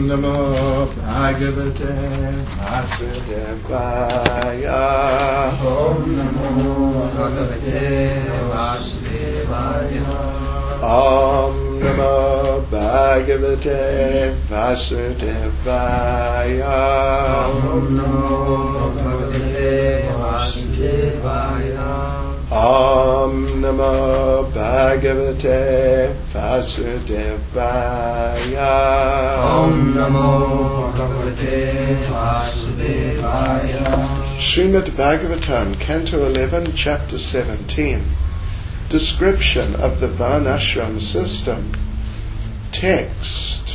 Namo Bhagavate Vasudevaya. Om Namo Bhagavate Vasudevaya. Om Namo Bhagavate Vasudevaya. Om Namo Bhagavate Vasudevaya. Om Namo Bhagavate Vasudevaya. Om Namo Bhagavate Vasudevaya. Srimad Bhagavatam, Canto 11, Chapter 17. Description of the Varnashram system. Text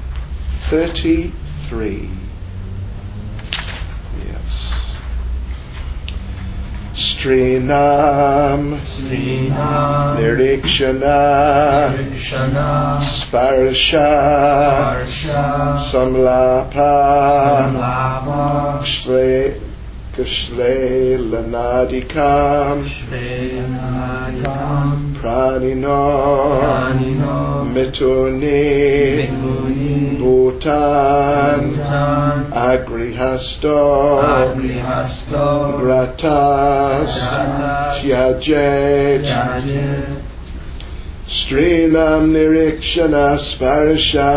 33. Yes. Strinam Nirikshana Sparsha Samlapa Kshlelanadikam Pranino Mituni Bhutan Agrihasto Gratas Tyajet Strinam Nirikshana Sparsha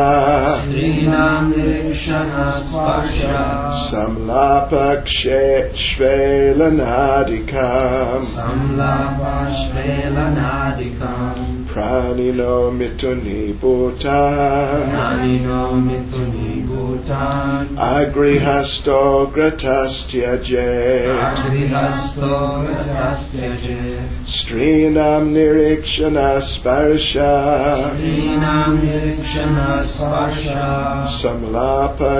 Samlapa Shvelanadikam Pranino Mituni Bhutan Agrihasto Gratas Tyajet Strinam Nirikshana Sparsha Samlapa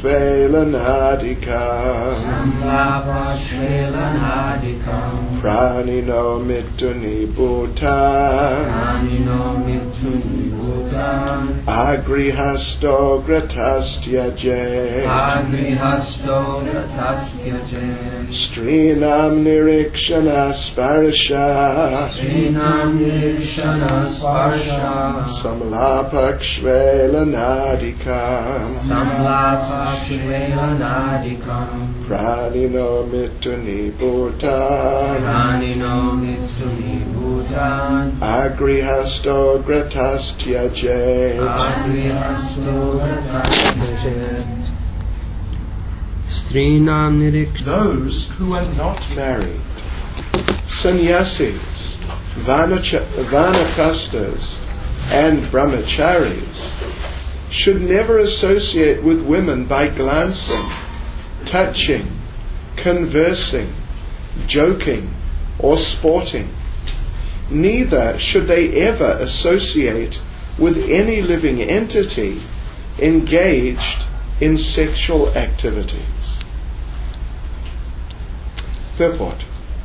Shvelanadikam Pranino Mituni Bhutan Agrihasto Gratas Tyajet Strinam Nirikshana Sparsha Samlapa Shvelanadikam Pranino Mituni Bhutan Agrihasto Gratas Tyajet Those who are not married, sannyasis, vanaprasthas, and brahmacharis, should never associate with women by glancing, touching, conversing, joking, or sporting. Neither should they ever associate with any living entity engaged in sexual activities. Purport.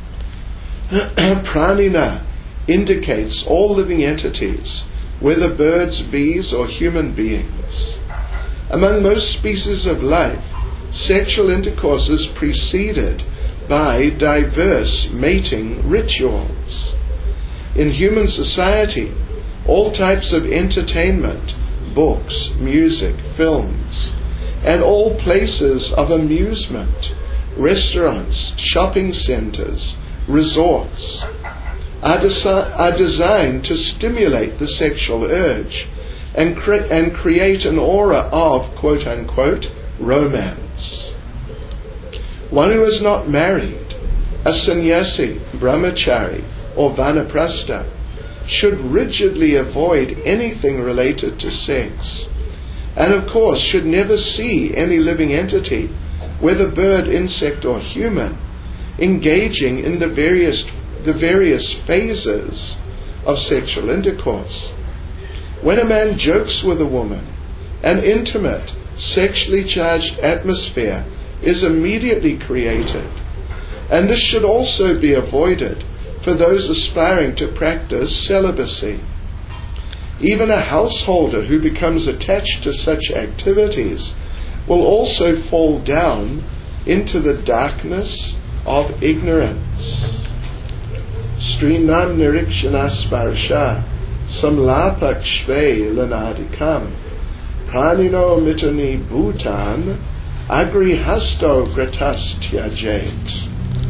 Pranina indicates all living entities, whether birds, bees, or human beings. Among most species of life, sexual intercourse is preceded by diverse mating rituals. In human society, all types of entertainment, books, music, films, and all places of amusement, restaurants, shopping centers, resorts, are designed to stimulate the sexual urge and create an aura of, quote-unquote, romance. One who is not married, a sannyasi, brahmachari, or vanaprastha, should rigidly avoid anything related to sex, and of course should never see any living entity, whether bird, insect, or human, engaging in the various phases of sexual intercourse. When a man jokes with a woman, an intimate, sexually charged atmosphere is immediately created, and this should also be avoided for those aspiring to practice celibacy. Even a householder who becomes attached to such activities will also fall down into the darkness of ignorance. Strinam nirikshana sparsha samlapak shve lanadikam pranino mitani bhutan agrihasto gratas tyajait.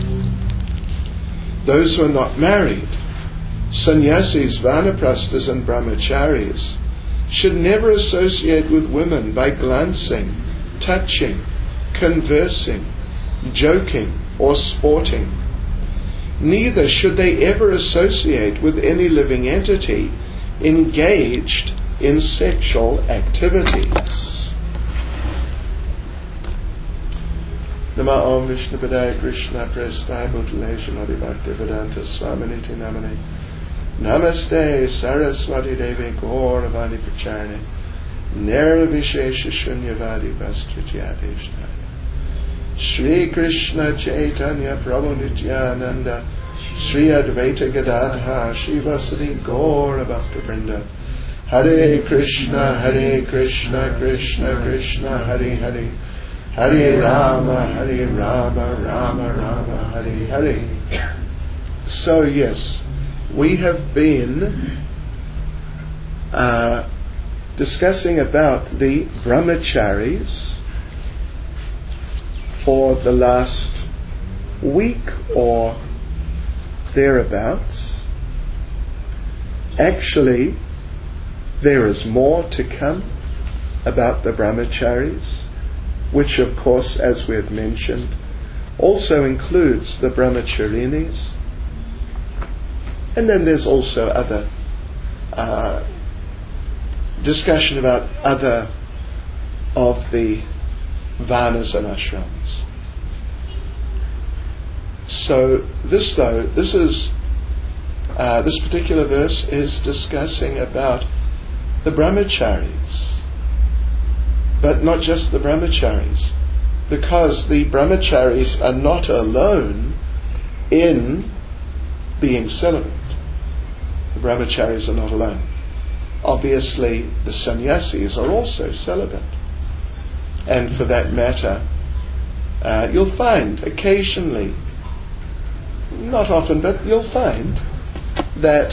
Those who are not married, sannyasis, vanaprasthas and brahmacharis, should never associate with women by glancing, touching, conversing, joking or sporting. Neither should they ever associate with any living entity engaged in sexual activities. Nama Om Vishnu Padaya Krishna Prestaya Bhutale Srimati Bhaktivedanta Swaminiti Namane Namaste Saraswati Devi Gauravani Pracharne Nirvishesha Shunyavadi Vastrityadeshnaya Shri Krishna Chaitanya Prabhu Nityananda Shri Advaita Gadadha Shivasati Gaura Bhaktivinoda Hare Krishna Krishna Krishna Hare Hare Hare Rama Rama Rama Hare Hare. So yes, we have been discussing about the brahmacharis for the last week or thereabouts. Actually, there is more to come about the brahmacharis, which of course, as we have mentioned, also includes the brahmacharinis. And then there's also other discussion about other of the varnas and ashrams. So this particular verse is discussing about the brahmacharis. But not just the brahmacharis, because the brahmacharis are not alone in being celibate. The brahmacharis are not alone. Obviously, the sannyasis are also celibate. And for that matter, you'll find occasionally, not often, but you'll find that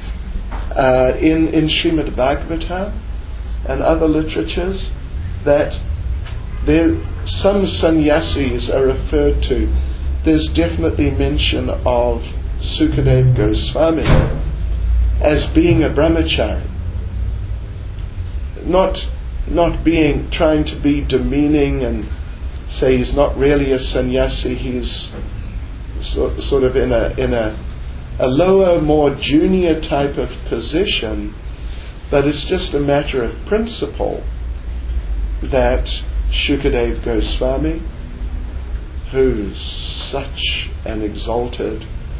in Srimad Bhagavatam and other literatures, that some sannyasis are referred to. There's definitely mention of Sukadev Goswami as being a brahmachari, not trying to be demeaning and say he's not really a sannyasi. He's sort of in a lower, more junior type of position, but it's just a matter of principle that Shukadev Goswami, who's such an exalted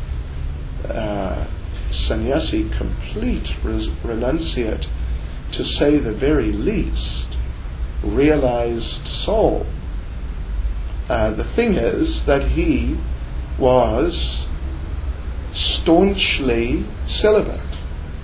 sannyasi, complete renunciate, to say the very least, realized soul. The thing is that he was staunchly celibate,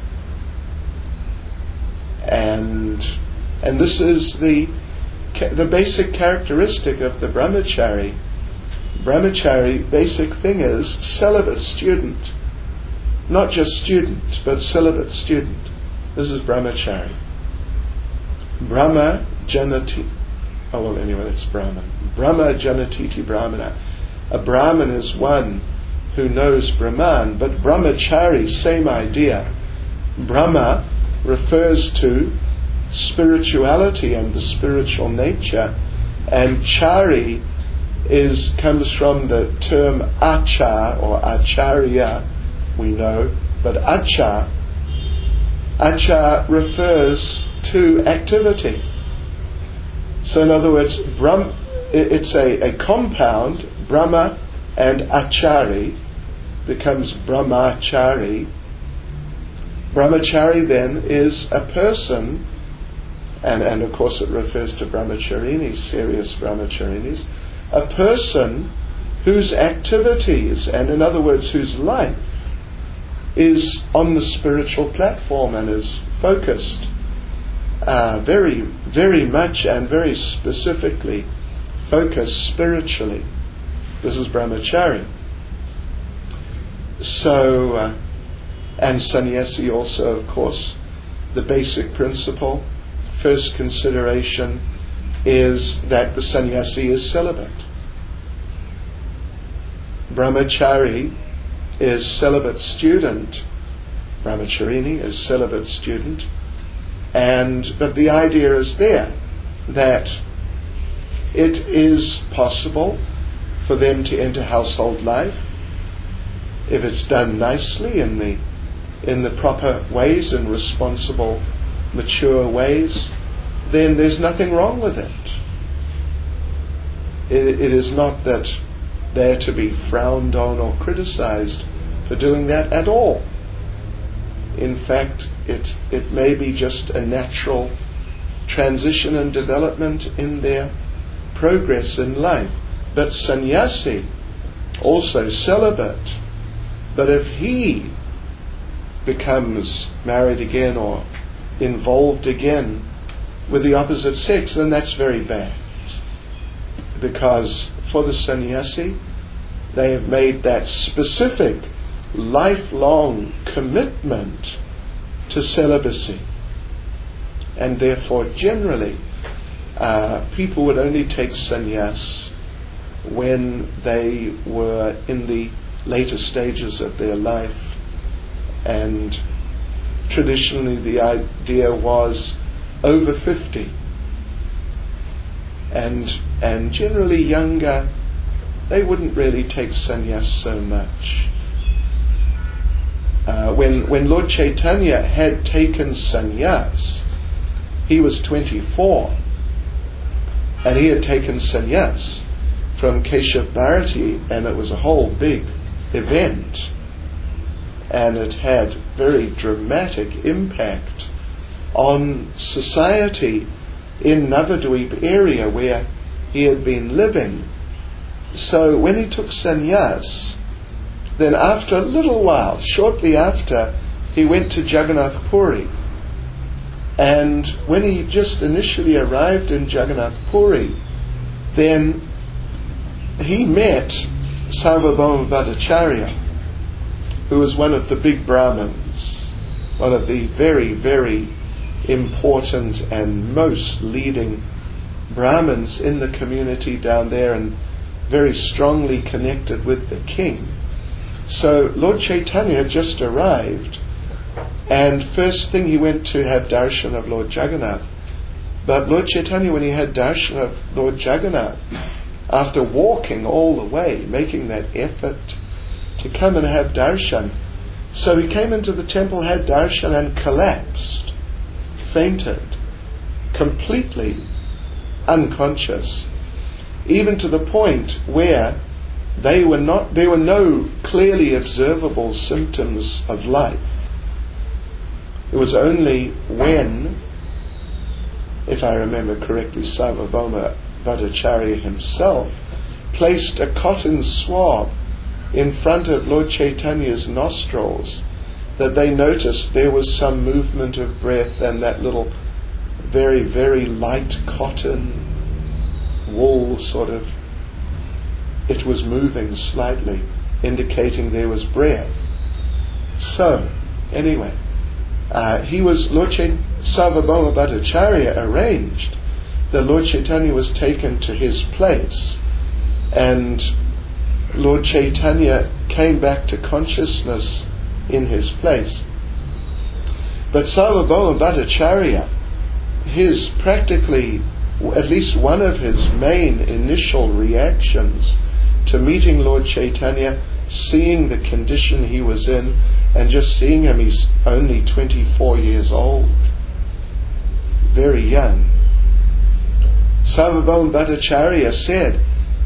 and this is the basic characteristic of the brahmachari. Brahmachari, basic thing is celibate student. Not just student, but celibate student. This is brahmachari. Brahma janati. Oh well, anyway, that's Brahman. Brahma janatiti brahmana. A Brahman is one who knows Brahman, but brahmachari, same idea. Brahma refers to spirituality and the spiritual nature, and chari comes from the term acha or acharya, we know, but acha refers to activity. So in other words, it's a compound. Brahma and achari becomes brahmachari. Brahmachari then is a person, and of course it refers to brahmacharinis, serious brahmacharinis, a person whose activities, and in other words whose life, is on the spiritual platform and is focused very, very much and very specifically focused spiritually. This is brahmachari. So, and sannyasi also, of course, the basic principle, first consideration is that the sannyasi is celibate. Brahmachari is celibate student. Brahmacharini is celibate student. But the idea is there that it is possible for them to enter household life if it's done nicely in the proper ways and responsible, mature ways. Then there's nothing wrong with it. It is not that they're to be frowned on or criticized for doing that at all. In fact, it may be just a natural transition and development in their progress in life. But sannyasi, also celibate, but if he becomes married again or involved again with the opposite sex, then that's very bad. Because for the sannyasi, they have made that specific lifelong commitment to celibacy. And therefore, generally, people would only take sannyas when they were in the later stages of their life. And traditionally the idea was over 50. And generally younger, they wouldn't really take sannyas so much. When Lord Chaitanya had taken sannyas, he was 24, and he had taken sannyas from Keshav Bharati, and it was a whole big event, and it had very dramatic impact on society in Navadvip area where he had been living. So when he took sannyas, then after a little while, shortly after, he went to Jagannath Puri. And when he just initially arrived in Jagannath Puri, then he met Sarvabhauma Bhattacharya, who was one of the big Brahmins, one of the very, very important and most leading Brahmins in the community down there, and very strongly connected with the king. So Lord Chaitanya had just arrived, and first thing he went to have darshan of Lord Jagannath. But Lord Chaitanya, when he had darshan of Lord Jagannath, after walking all the way, making that effort to come and have darshan, so he came into the temple, had darshan, and collapsed, fainted, completely unconscious, even to the point where there were no clearly observable symptoms of life. It was only when, if I remember correctly, Sarvabhauma Bhattacharya himself placed a cotton swab in front of Lord Chaitanya's nostrils that they noticed there was some movement of breath, and that little very, very light cotton wool sort of, it was moving slightly, indicating there was breath. So, anyway, Lord Sarvabhauma Bhattacharya arranged that Lord Chaitanya was taken to his place, and Lord Chaitanya came back to consciousness in his place. But Sarvabhauma Bhattacharya, his practically, at least one of his main initial reactions to meeting Lord Chaitanya, seeing the condition he was in, and just seeing him, he's only 24 years old, very young. Sarvabhauma Bhattacharya said,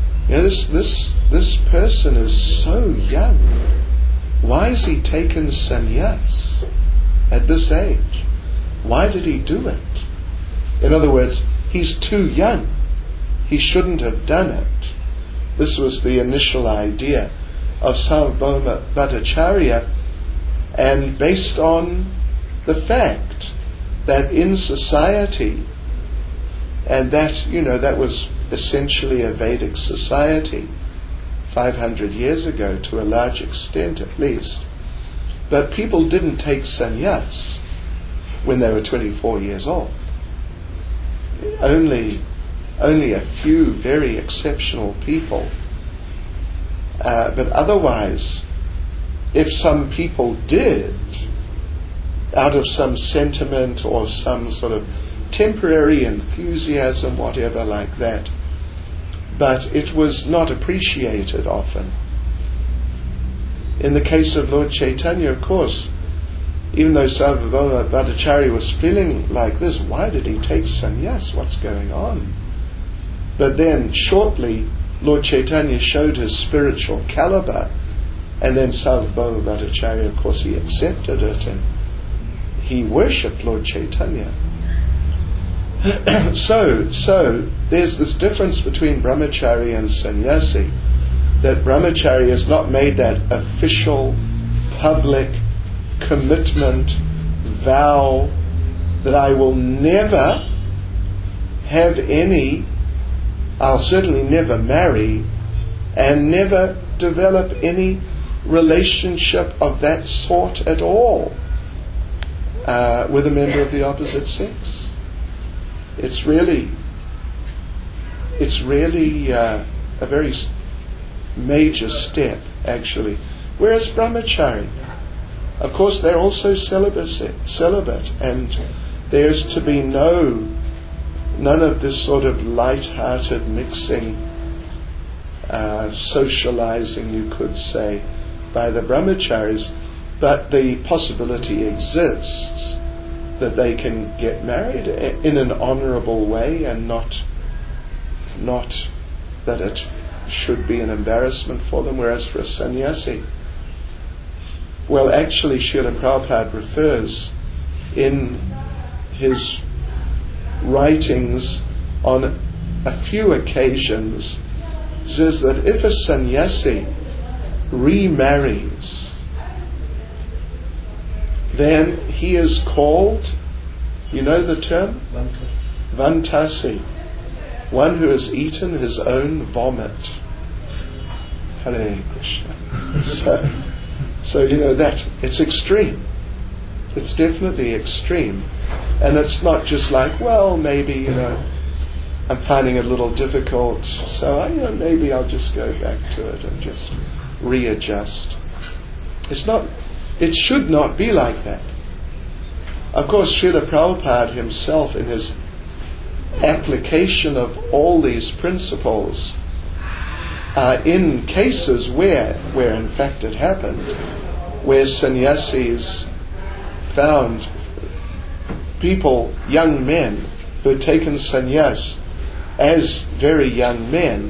this person is so young. Why has he taken sannyas at this age? Why did he do it? In other words, he's too young. He shouldn't have done it. This was the initial idea of Sarvabhauma Bhattacharya, and based on the fact that in society, and that was essentially a Vedic society 500 years ago, to a large extent at least, but people didn't take sannyas when they were 24 years old. only a few very exceptional people. But otherwise, if some people did, out of some sentiment or some sort of temporary enthusiasm, whatever like that, but it was not appreciated often. In the case of Lord Chaitanya, of course, even though Sarvabhauma Bhattacharya was feeling like this, why did he take sannyas? What's going on? But then shortly, Lord Chaitanya showed his spiritual caliber, and then Sarvabhauma Bhattacharya, of course, he accepted it and he worshipped Lord Chaitanya. So there's this difference between brahmachari and sannyasi, that brahmachari has not made that official, public commitment, vow that I will never have any, I'll certainly never marry, and never develop any relationship of that sort at all with a member of the opposite sex. It's really a very major step, actually. Whereas brahmachari, of course, they're also celibate, and there's to be none of this sort of light-hearted mixing, socializing, you could say, by the brahmacharis, but the possibility exists that they can get married in an honourable way, and not that it should be an embarrassment for them. Whereas for a sannyasi, well, actually Srila Prabhupada refers in his writings on a few occasions, says that if a sannyasi remarries, then he is called, you know the term? Vantasi. One who has eaten his own vomit. Hare Krishna. So you know that it's extreme. It's definitely extreme. And it's not just like, well, maybe, I'm finding it a little difficult, so maybe I'll just go back to it and just readjust. It should not be like that. Of course, Srila Prabhupada himself, in his application of all these principles, in cases where in fact it happened, where sannyasis found people, young men, who had taken sannyas as very young men,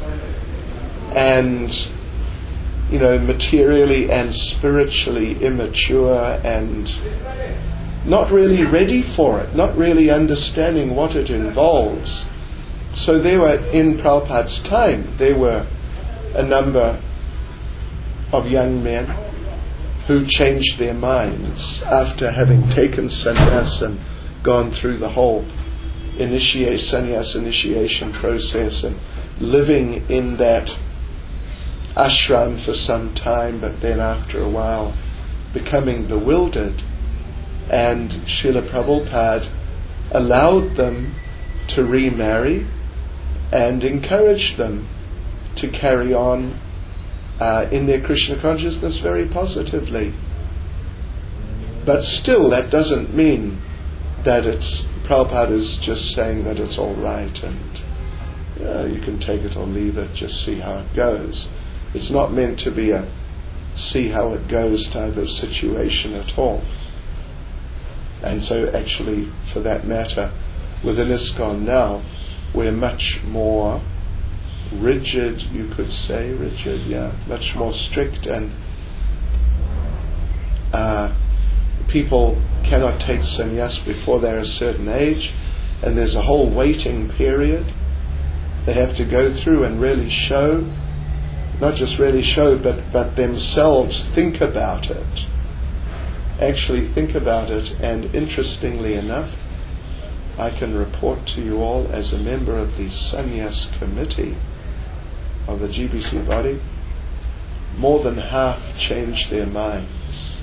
and materially and spiritually immature and not really ready for it, not really understanding what it involves. So there were, in Prabhupada's time, there were a number of young men who changed their minds after having taken sannyas and gone through the whole sannyas initiation process and living in that ashram for some time, but then after a while becoming bewildered. And Srila Prabhupada allowed them to remarry and encouraged them to carry on in their Krishna consciousness very positively. But still, that doesn't mean that Prabhupada is just saying that it's all right and you can take it or leave it, just see how it goes. It's not meant to be a see how it goes type of situation at all. And so actually, for that matter, within ISKCON now, we're much more rigid, you could say, much more strict, and people cannot take sannyas before they're a certain age, and there's a whole waiting period they have to go through and really show, not just really show, but themselves think about it. Actually think about it. And interestingly enough, I can report to you all, as a member of the Sannyas Committee of the GBC body, more than half changed their minds.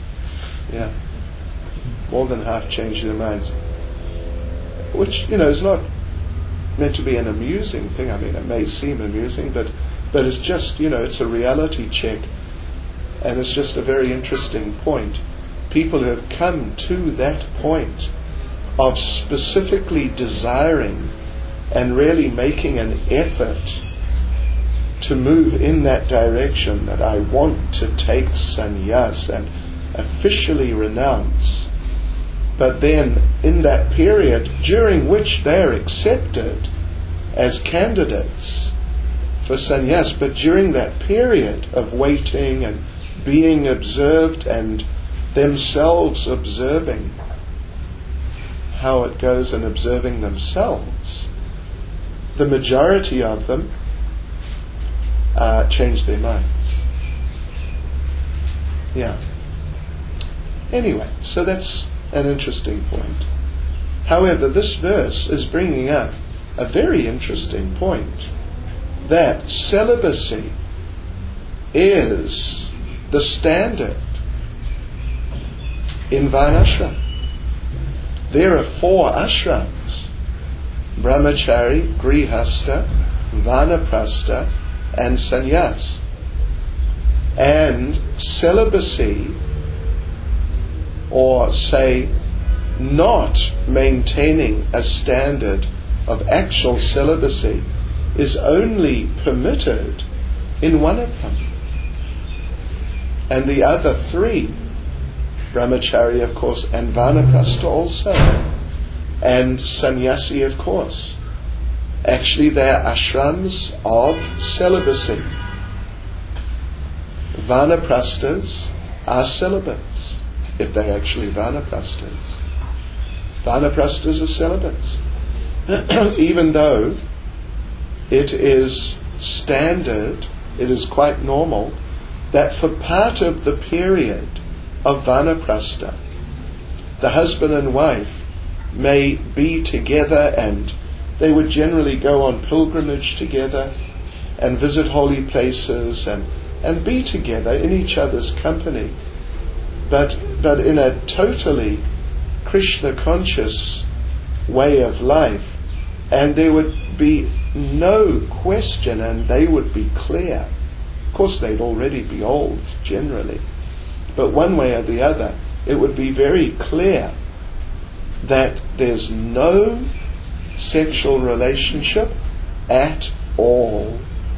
More than half changed their minds. Which, is not meant to be an amusing thing. I mean, it may seem amusing, but it's just, it's a reality check. And it's just a very interesting point. People who have come to that point of specifically desiring and really making an effort to move in that direction, that I want to take sannyas and officially renounce. But then in that period during which they're accepted as candidates for sannyas, but during that period of waiting and being observed and themselves observing how it goes and observing themselves, the majority of them change their minds. Yeah. Anyway, so that's an interesting point. However, this verse is bringing up a very interesting point, that celibacy is the standard in Varnashram. There are 4 ashrams: Brahmachari, Grihastha, Vanaprastha and Sannyas. And celibacy, or say not maintaining a standard of actual celibacy, is only permitted in one of them. And the other 3, Brahmachari of course, and Vanaprastha also, and Sannyasi of course, actually they are ashrams of celibacy. Vanaprasthas are celibates, if they're actually Vanaprasthas. Vanaprasthas are celibates. Even though it is standard, it is quite normal, that for part of the period of Vanaprastha, the husband and wife may be together, and they would generally go on pilgrimage together and visit holy places and be together in each other's company, but in a totally Krishna conscious way of life. And there would be no question, and they would be clear. Of course they'd already be old generally, but one way or the other it would be very clear that there's no sexual relationship at all,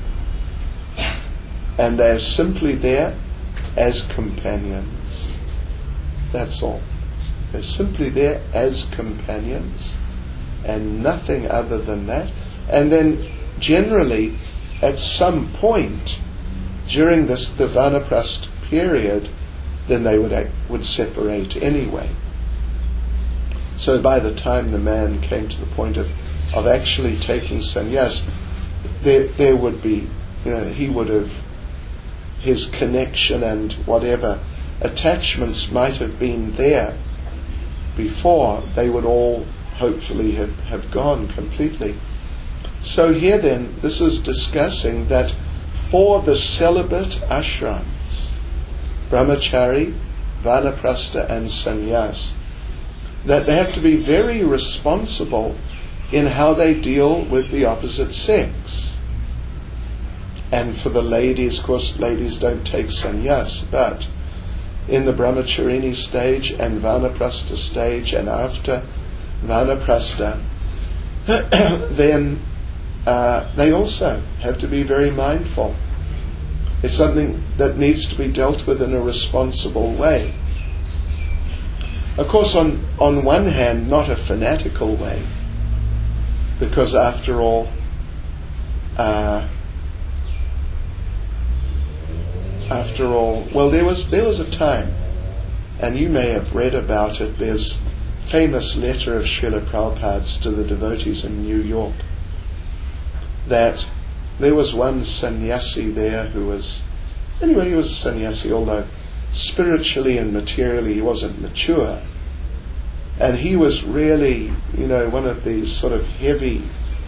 and they're simply there as companions. That's all. They're simply there as companions and nothing other than that. And then generally at some point during the Vanaprastha period, then they would separate anyway. So by the time the man came to the point of actually taking sannyas, there would be, he would have, his connection and whatever attachments might have been there before, they would all hopefully have gone completely. So here then, this is discussing that for the celibate ashrams, Brahmachari, Vanaprastha and Sannyas, that they have to be very responsible in how they deal with the opposite sex. And for the ladies, of course, ladies don't take sannyas, but in the Brahmacharini stage and Vanaprastha stage and after Vanaprastha, then they also have to be very mindful. It's something that needs to be dealt with in a responsible way. Of course, on one hand, not a fanatical way, because after all, well, there was a time, and you may have read about it. There's a famous letter of Srila Prabhupada's to the devotees in New York, that there was one sannyasi there who was, anyway, he was a sannyasi, although spiritually and materially he wasn't mature. And he was really, one of these sort of heavy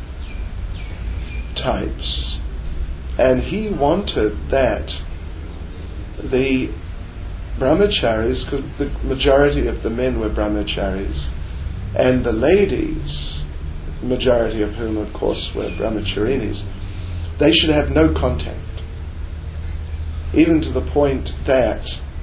types. And he wanted that the brahmacharis, because the majority of the men were brahmacharis, and the ladies majority of whom, of course, were brahmacharinis, they should have no contact. Even to the point that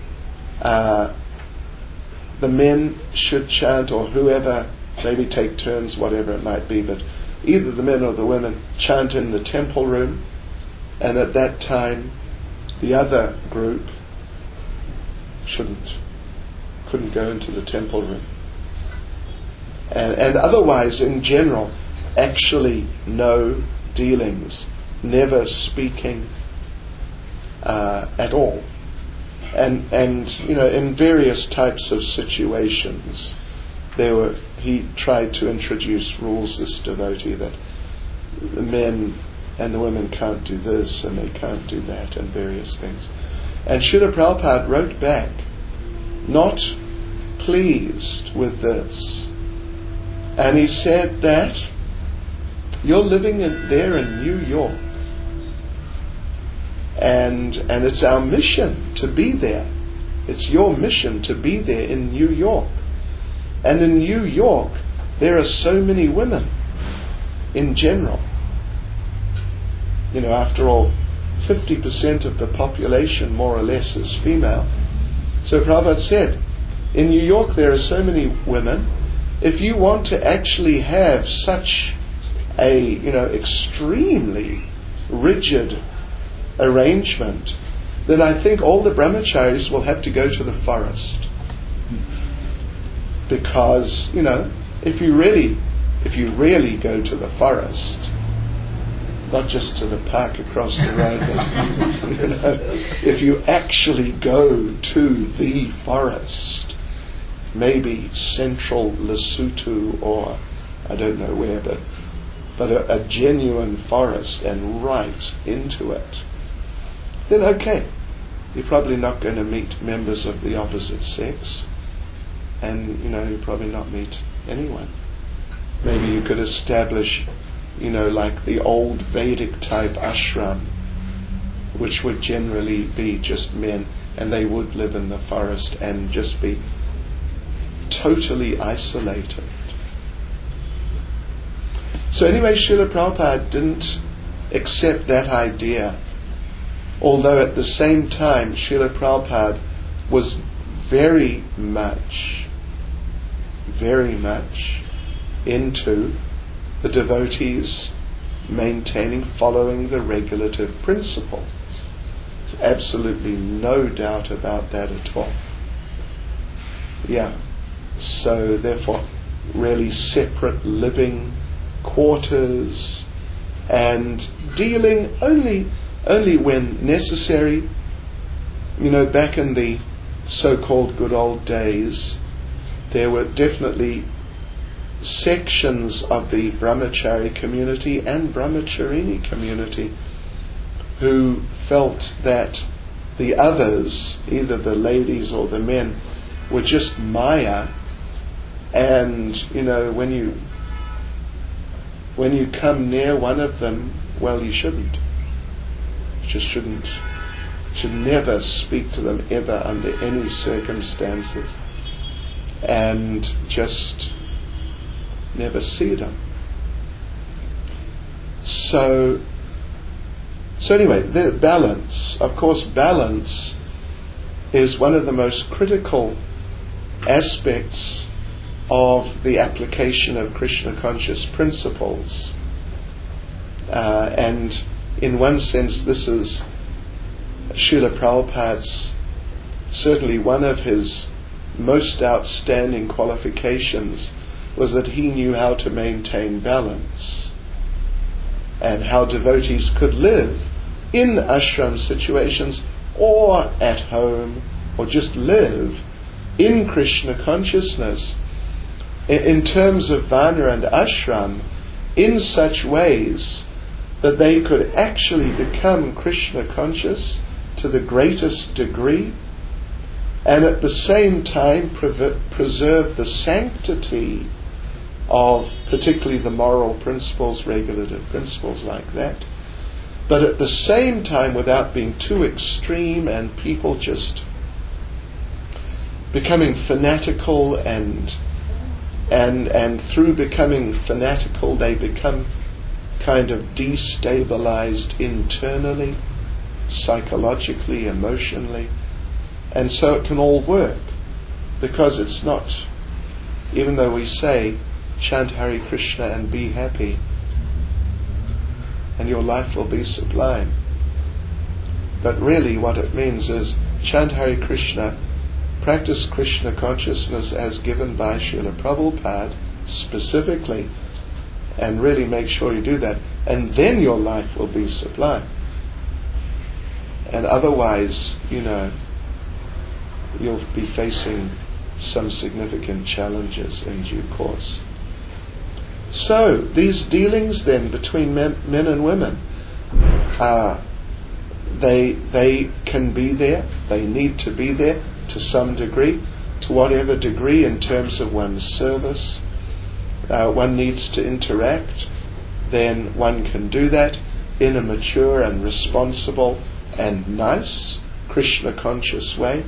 the men should chant, or whoever, maybe take turns, whatever it might be, but either the men or the women chant in the temple room, and at that time the other group couldn't go into the temple room. And otherwise, in general, actually no dealings, never speaking at all. And in various types of situations, he tried to introduce rules, this devotee, that the men and the women can't do this and they can't do that, and various things. And Srila Prabhupada wrote back, not pleased with this. And he said that you're living there in New York, and it's our mission to be there. It's your mission to be there in New York. And in New York, there are so many women in general. After all, 50% of the population, more or less, is female. So Prabhupada said, in New York there are so many women. If you want to actually have such a extremely rigid arrangement, then I think all the brahmacharis will have to go to the forest. Because if you really go to the forest, not just to the park across the road, but if you actually go to the forest, maybe central Lesotho, or I don't know where, but a genuine forest, and right into it, then okay, you're probably not going to meet members of the opposite sex, and you'll probably not meet anyone. Maybe you could establish like the old Vedic type ashram, which would generally be just men, and they would live in the forest and just be totally isolated. So anyway, Srila Prabhupada didn't accept that idea, although at the same time Srila Prabhupada was very much into the devotees following the regulative principles. There's absolutely no doubt about that at all. Yeah. So therefore, really separate living quarters, and dealing only when necessary. Back in the so-called good old days, there were definitely sections of the brahmachari community and brahmacharini community who felt that the others, either the ladies or the men, were just Maya, and when you come near one of them, well, you shouldn't. You should never speak to them ever under any circumstances, and just never see them. So anyway, the balance. Of course, balance is one of the most critical aspects of the application of Krishna conscious principles. And in one sense, this is Srila Prabhupada's, certainly one of his most outstanding qualifications, was that he knew how to maintain balance, and how devotees could live in ashram situations, or at home, or just live in Krishna consciousness in terms of Varna and ashram in such ways that they could actually become Krishna conscious to the greatest degree, and at the same time preserve the sanctity of particularly the moral principles, regulative principles like that, but at the same time without being too extreme and people just becoming fanatical and And through becoming fanatical, they become kind of destabilized internally, psychologically, emotionally. And so it can all work, because it's not, even though we say, chant Hare Krishna and be happy, and your life will be sublime. But really what it means is, chant Hare Krishna, practice Krishna consciousness as given by Srila Prabhupada specifically, and really make sure you do that, and then your life will be sublime. And otherwise, you'll be facing some significant challenges in due course. So, these dealings then between men and women, they can be there, they need to be there to some degree, to whatever degree in terms of one's service. One needs to interact, then one can do that in a mature and responsible and nice, Krishna conscious way.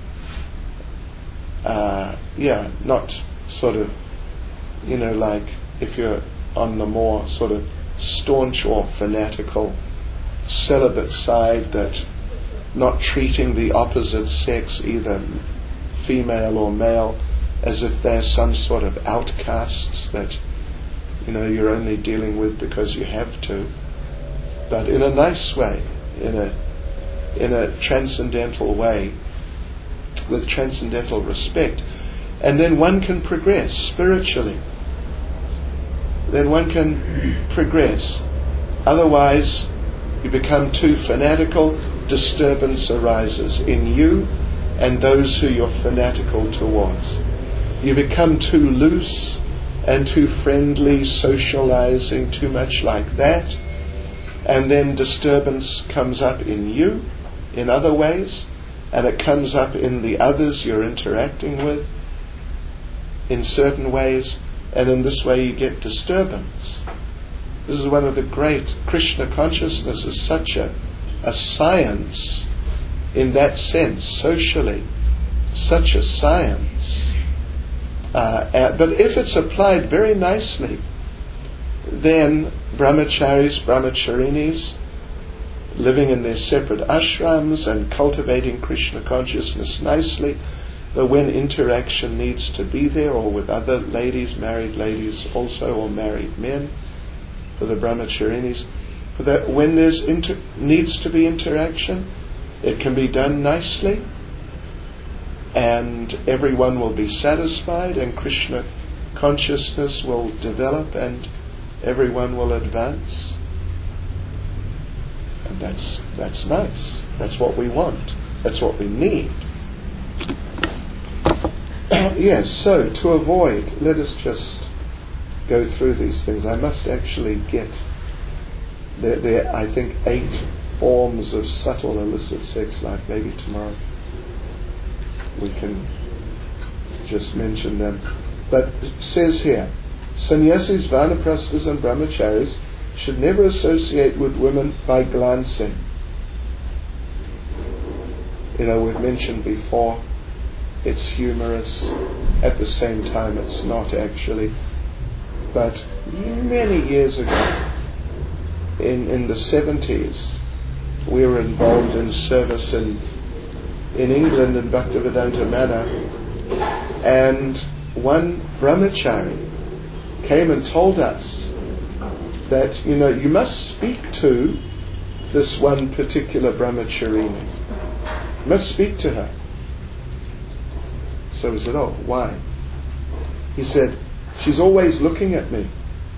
Not sort of, like if you're on the more sort of staunch or fanatical celibate side, that not treating the opposite sex, either female or male, as if they're some sort of outcasts that you're only dealing with because you have to, but in a nice way, in a transcendental way, with transcendental respect. And then one can progress spiritually. Then one can progress. Otherwise, you become too fanatical, disturbance arises in you and those who you're fanatical towards. You become too loose and too friendly, socializing too much like that, and then disturbance comes up in you in other ways, and it comes up in the others you're interacting with in certain ways, and in this way you get disturbance. This is one of the great, Krishna consciousness is such a science in that sense, socially, such a science. But if it's applied very nicely, then brahmacharis, brahmacharinis, living in their separate ashrams and cultivating Krishna consciousness nicely, but when interaction needs to be there, or with other ladies, married ladies also, or married men, for the brahmacharinis, for that when there's needs to be interaction, it can be done nicely, and everyone will be satisfied, and Krishna consciousness will develop, and everyone will advance. And that's nice. That's what we want. That's what we need. Yes, so to avoid, let us just go through these things. I must actually get there I think 8 forms of subtle illicit sex life. Maybe tomorrow we can just mention them. But it says here, sannyasis, vanaprasthas and brahmacharis should never associate with women by glancing. We've mentioned before, it's humorous, at the same time it's not actually. But many years ago, in the 70s, we were involved in service in England in Bhaktivedanta Manor, and one brahmachari came and told us that, you must speak to this one particular brahmacharini. You must speak to her. So we said, oh, why? He said, she's always looking at me.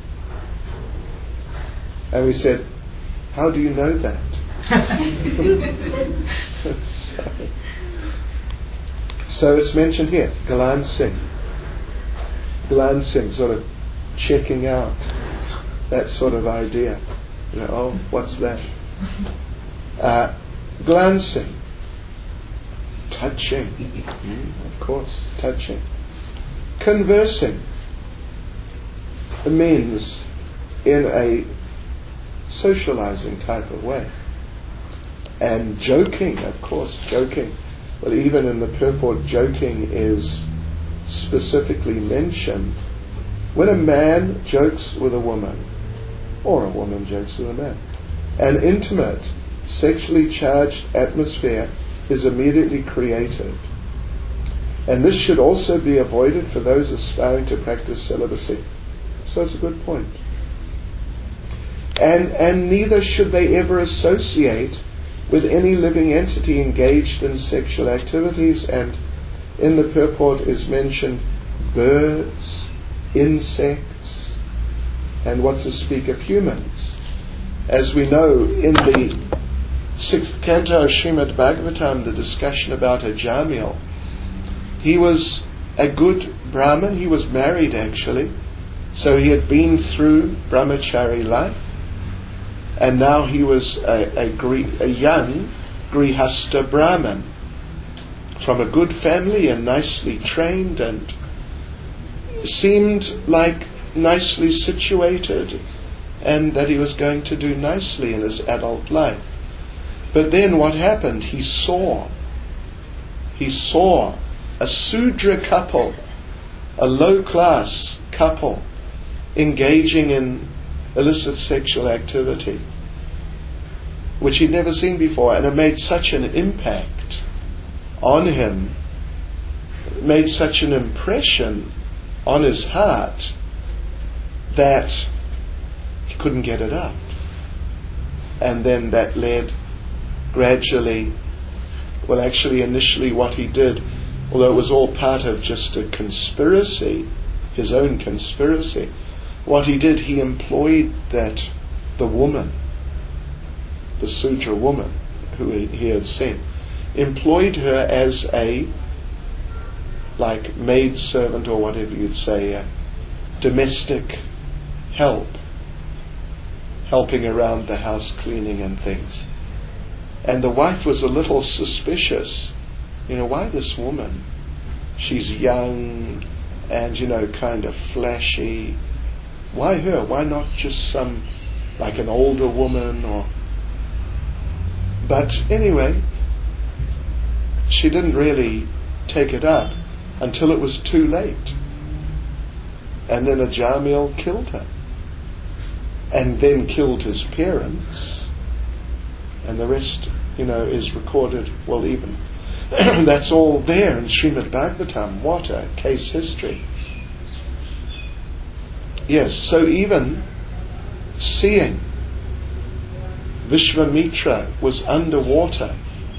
And we said, how do you know that? So it's mentioned here, glancing, sort of checking out, that sort of idea. Oh, what's that? Glancing, touching, of course, touching. Conversing means in a socializing type of way. And joking, of course, joking. Well, even in the purport, joking is specifically mentioned, when a man jokes with a woman, or a woman jokes with a man, an intimate, sexually charged atmosphere is immediately created. And this should also be avoided for those aspiring to practice celibacy. So it's a good point. And neither should they ever associate with any living entity engaged in sexual activities. And in the purport is mentioned birds, insects, and what to speak of humans. As we know, in the 6th canto of Srimad Bhagavatam, the discussion about Ajamil, he was a good Brahmin. He was married, actually. So he had been through brahmachari life. And now he was a young Grihastha Brahmin from a good family and nicely trained and seemed like nicely situated and that he was going to do nicely in his adult life. But then what happened? He saw a Sudra couple, a low-class couple, engaging in illicit sexual activity, which he'd never seen before, and it made such an impact on him, made such an impression on his heart that he couldn't get it out. And then that led gradually, well, actually initially what he did, although it was all part of just a conspiracy, his own conspiracy, what he did, he employed the woman, the Sudra woman who he had seen, employed her as a maid servant, or whatever you'd say, a domestic helping around the house, cleaning and things. And the wife was a little suspicious. Why this woman? She's young and, kind of flashy. Why her? Why not just an older woman But anyway, she didn't really take it up until it was too late. And then Ajamil killed her. And then killed his parents. And the rest, is recorded, even that's all there in Srimad Bhagavatam. What a case history. Yes, so even seeing Vishvamitra was underwater.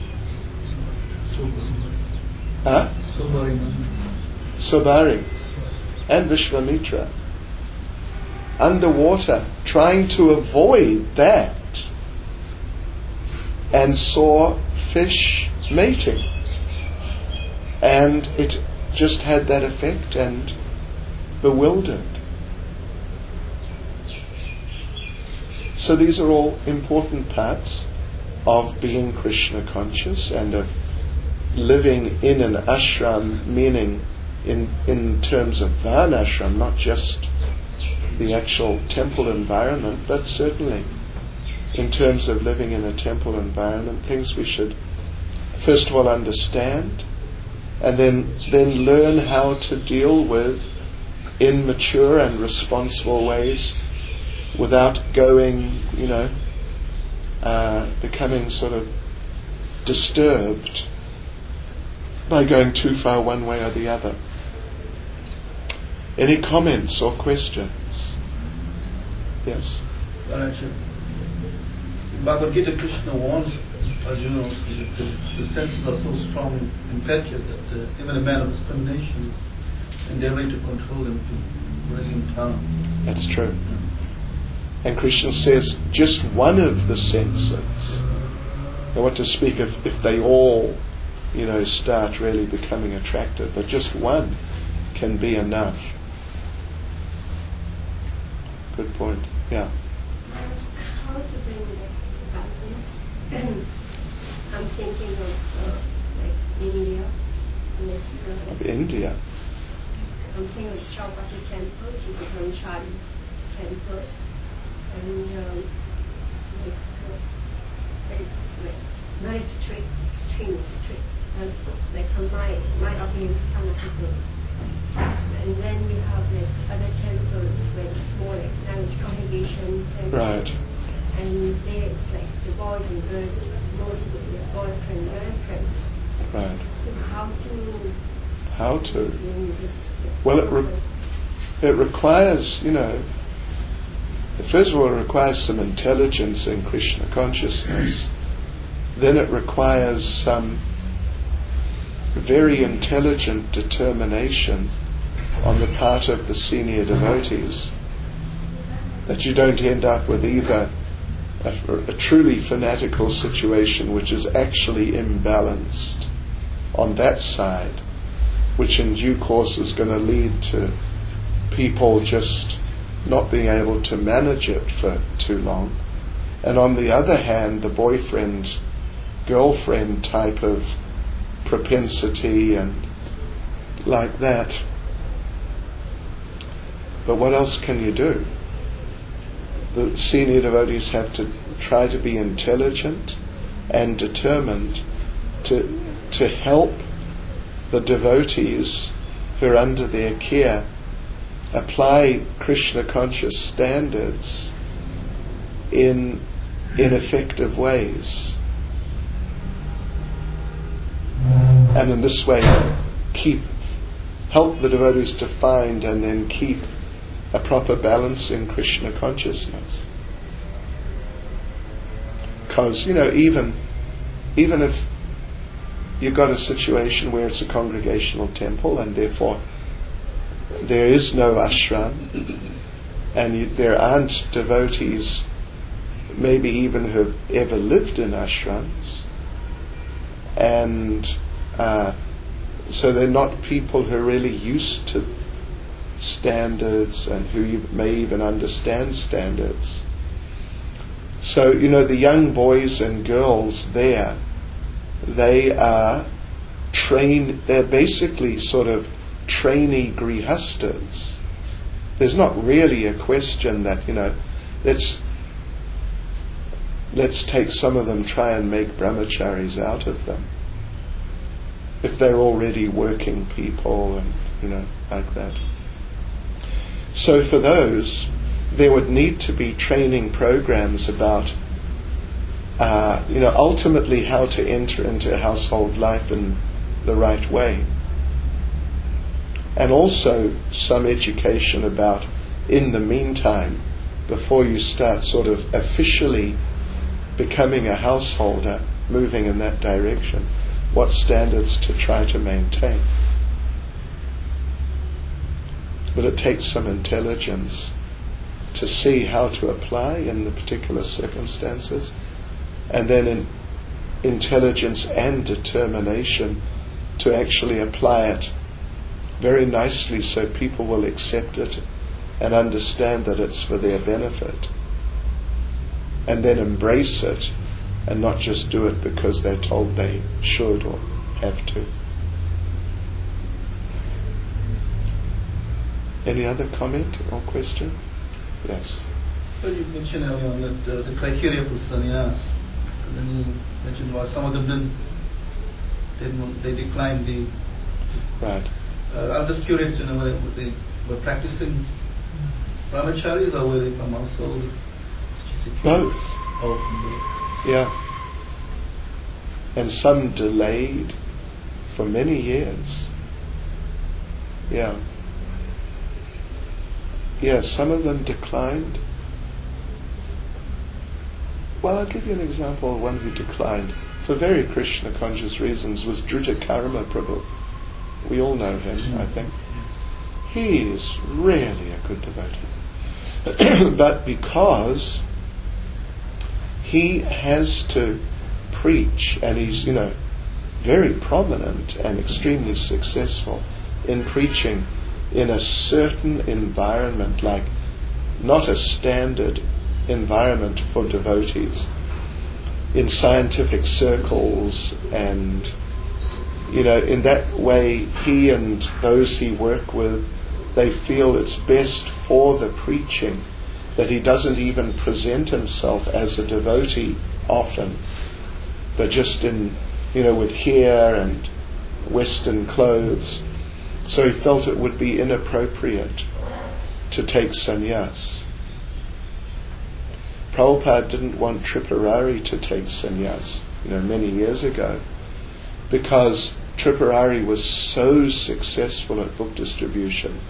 Sobari and Vishvamitra underwater, trying to avoid that, and saw fish mating, and it just had that effect and bewildered. So these are all important parts of being Krishna conscious and of living in an ashram, meaning in terms of varnashram, not just the actual temple environment, but certainly in terms of living in a temple environment, things we should first of all understand, and then learn how to deal with in mature and responsible ways without going, becoming sort of disturbed by going too far one way or the other. Any comments or questions? Yes? Bhagavad Gita, Krishna warns Arjuna, the senses are so strong and impetuous that even a man of discrimination is endeavoring to control them, to bring him down. That's true. And Krishna says just one of the senses. Now, what to speak of if they all, start really becoming attractive, but just one can be enough. Good point. Yeah. How to bring balance? I'm thinking of India. Of India. I'm thinking of Chowpatty Temple, Chari Temple, and very strict, extremely strict. And my opinion, some people And then we have like other temples where it's more like now it's congregation temples. Right. And there it's like the boys and girls mostly with boyfriend, girlfriends. Right. So how to bring this? Well, it requires, first of all, it requires some intelligence in Krishna consciousness. Then it requires some very intelligent determination on the part of the senior devotees, that you don't end up with either a truly fanatical situation which is actually imbalanced on that side, which in due course is going to lead to people just not being able to manage it for too long, and on the other hand the boyfriend-girlfriend type of propensity and like that. But what else can you do? The senior devotees have to try to be intelligent and determined to help the devotees who are under their care apply Krishna conscious standards in effective ways, and in this way help the devotees to find and then keep a proper balance in Krishna consciousness. Because even if you've got a situation where it's a congregational temple and therefore there is no ashram, and there aren't devotees maybe even who have ever lived in ashrams, and so they're not people who are really used to standards and who may even understand standards. So the young boys and girls there, they're basically sort of trainee grihastas. There's not really a question that let's take some of them, try and make brahmacharis out of them, if they're already working people and like that. So for those, there would need to be training programs about ultimately how to enter into household life in the right way. And also some education about, in the meantime, before you start sort of officially becoming a householder, moving in that direction, what standards to try to maintain. But it takes some intelligence to see how to apply in the particular circumstances, and then intelligence and determination to actually apply it very nicely so people will accept it and understand that it's for their benefit, and then embrace it and not just do it because they're told they should or have to. Any other comment or question? Yes. Well, you mentioned earlier on that the criteria for sannyas, and then you mentioned why some of them they declined the. Right. I'm just curious to know whether they were practicing brahmacharis or were they from household? Both. Oh, from both. Yeah. And some delayed for many years. Yeah. Yeah, some of them declined. Well, I'll give you an example of one who declined for very Krishna conscious reasons was Dhruta Karma Prabhu. We all know him, I think. He is really a good devotee. But because he has to preach, and he's, very prominent and extremely successful in preaching in a certain environment, like not a standard environment for devotees, in scientific circles, and in that way he and those he work with, they feel it's best for the preaching that he doesn't even present himself as a devotee often, but just in with hair and Western clothes, So he felt it would be inappropriate to take sannyas. Prabhupada didn't want Tripurari to take sannyas, many years ago, because Tripurari was so successful at book distribution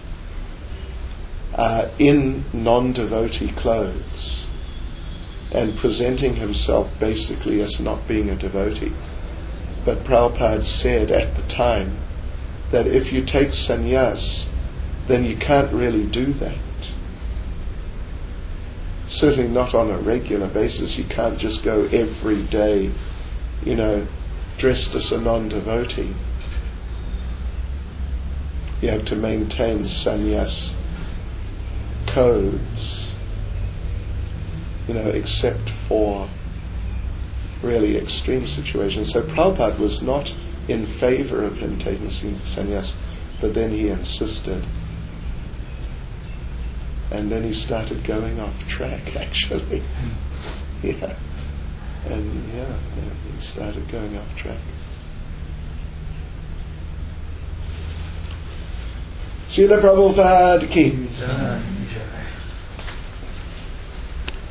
in non-devotee clothes and presenting himself basically as not being a devotee. But Prabhupada said at the time that if you take sannyas, then you can't really do that. Certainly not on a regular basis. You can't just go every day, dressed as a non-devotee. You have to maintain sannyas codes, except for really extreme situations. So Prabhupada was not in favor of him taking sannyas, but then he insisted. And then he started going off track, actually. He started going off track. Srila Prabhupada ki.